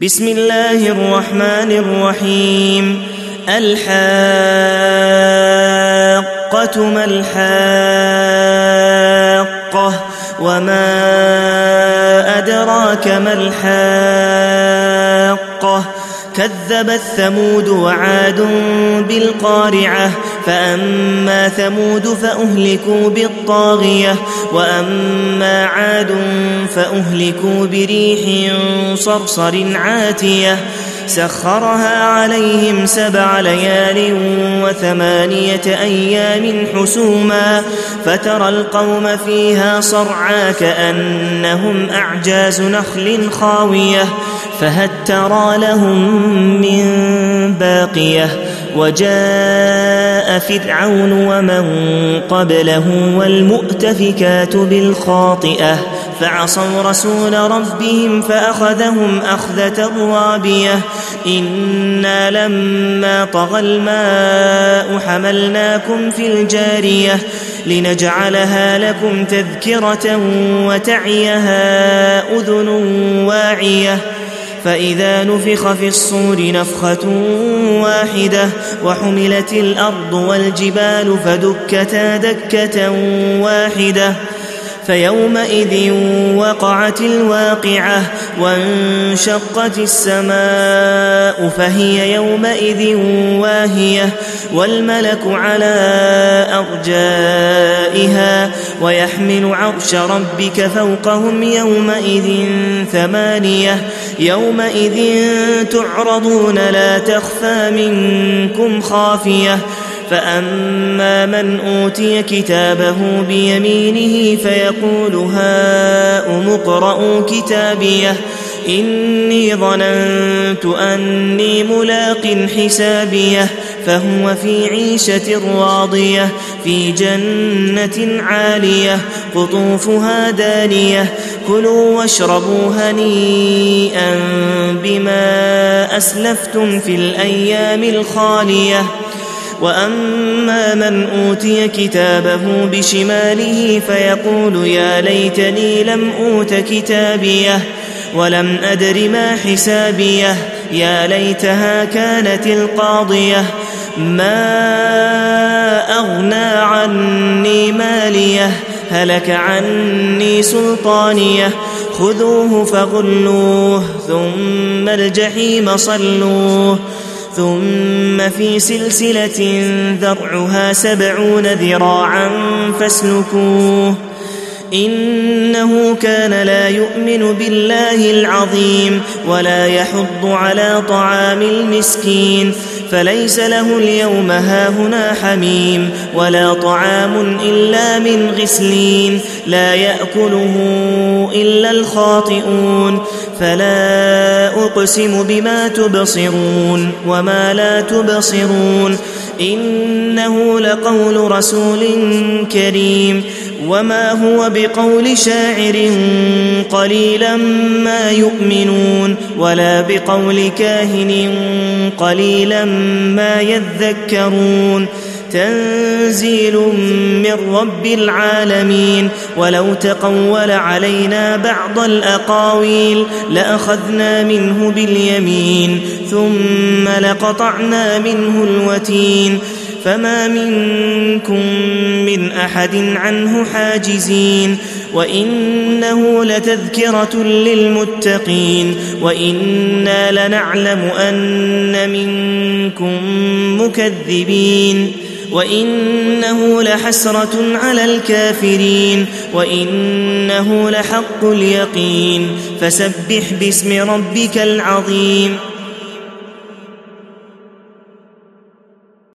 بسم الله الرحمن الرحيم. الحاقة ما الحاقة وما أدراك ما الحاقة كذبت ثمود وعاد بالقارعة فأما ثمود فأهلكوا بالطاغية وأما عاد فأهلكوا بريح صرصر عاتية سخرها عليهم 7 ليال و8 أيام حسوما فترى القوم فيها صرعى كأنهم أعجاز نخل خاوية فهل ترى لهم من باقية وجاء فرعون ومن قبله والمؤتفكات بالخاطئة فعصوا رسول ربهم فأخذهم أخذة رابية إنا لما طغى الماء حملناكم في الجارية لنجعلها لكم تذكرة وتعيها أذن واعية فإذا نفخ في الصور نفخة واحدة وحملت الأرض والجبال فدكتا دكة واحدة فيومئذ وقعت الواقعة وانشقت السماء فهي يومئذ واهية والملك على أرجائها ويحمل عرش ربك فوقهم يومئذ 8 يومئذ تعرضون لا تخفى منكم خافية فأما من أوتي كتابه بيمينه فيقول هاؤم اقرءوا كتابيه إني ظننت أني ملاق حسابيه فهو في عيشة راضية في جنة عالية قطوفها دانية كلوا واشربوا هنيئا بما أسلفتم في الأيام الخالية وأما من أوتي كتابه بشماله فيقول يا ليتني لم أوت كتابيه ولم أدر ما حسابيه يا ليتها كانت القاضية ما أغنى عني ماليه هلك عني سلطانيه خذوه فغلوه ثم الجحيم صلوه ثم في سلسلة ذرعها 70 ذراعا فاسلكوه إنه كان لا يؤمن بالله العظيم ولا يحض على طعام المسكين فليس له اليوم هاهنا حميم ولا طعام إلا من غسلين لا يأكله إلا الخاطئون فلا أقسم بما تبصرون وما لا تبصرون إنه لقول رسول كريم وما هو بقول شاعر قليلا ما يؤمنون ولا بقول كاهن قليلا ما يذكرون تنزيل من رب العالمين ولو تقول علينا بعض الأقاويل لأخذنا منه باليمين ثم لقطعنا منه الوتين فما منكم من أحد عنه حاجزين وإنه لتذكرة للمتقين وإنا لنعلم أن منكم مكذبين وإنه لحسرة على الكافرين وإنه لحق اليقين فسبح باسم ربك العظيم